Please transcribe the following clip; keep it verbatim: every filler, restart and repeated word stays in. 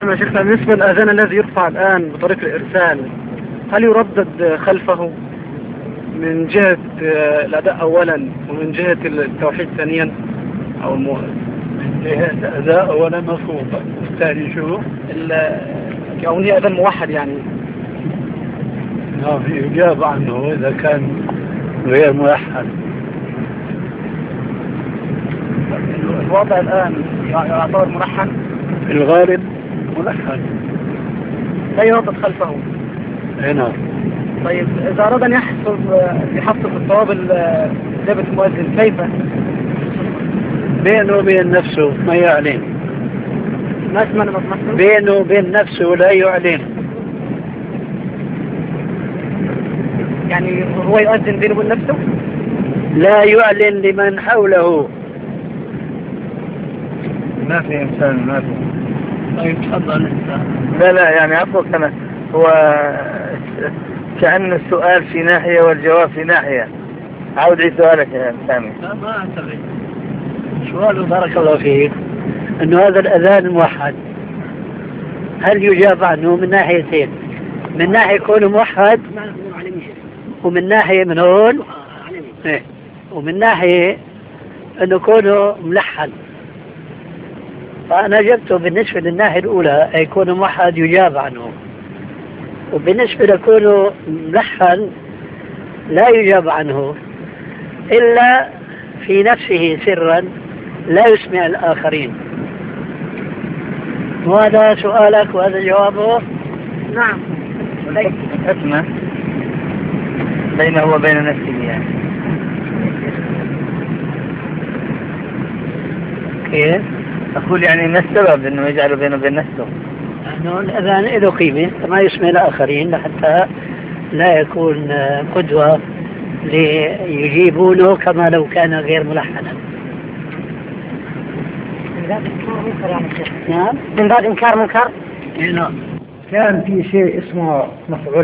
يا شيخنا بالنسبة للأذان الذي يرفع الآن بطريق الإرسال، هل يردد خلفه من جهة الأداء أولا ومن جهة التوحيد ثانيا أو المو... من جهة الأداء أولا مفهوم، الثاني شو؟ أو هي أذان موحد يعني؟ نعم، في إجابة عنه إذا كان غير موحد. الوضع الآن يعتبر ملحن؟ في الغالب ملحن، لا يردد خلفه. هنا طيب إذا أراد أن يحصل يحصل الصواب إجابة المؤذن كيف؟ بينه وبين نفسه ما يعلن، ما اسمه نفسه؟ بينه وبين نفسه لا يعلن، يعني هو يؤذن بينه وبين نفسه؟ لا يعلن لمن حوله. ما في إنسان ما في. طيب تفضل. لا لا يعني عفوا أنا هو كأن السؤال في ناحية والجواب في ناحية. عاود لي سؤالك يا سامي. لا ما أنتبه. سؤاله بارك الله فيك أنه هذا الأذان الموحد هل يجاب عنه من ناحيتين؟ من ناحية كونه موحد، ومن ناحية من هون إيه؟ ومن ناحية أنه كونه ملحن. فأنا جبته بالنسبة للناحية الأولى أي كونه موحد يجاب عنه، وبالنسبة لكونه ملحن لا يجاب عنه إلا في نفسه سرا لا يسمع الآخرين. وهذا سؤالك وهذا جوابه. نعم. اسمع بينه وبين نفسه يعني. كيف؟ أقول يعني ما السبب إنه يجعله بينه وبين نفسه؟ أنه الأذان له قيمة ما يسمع الآخرين لحتى لا يكون قدوة ليجيبونه كما لو كان غير ملحنا. من باب إنكار منكر يعني شيخ. نعم. من باب إنكار منكر. نعم. كان في شيء اسمه مفعول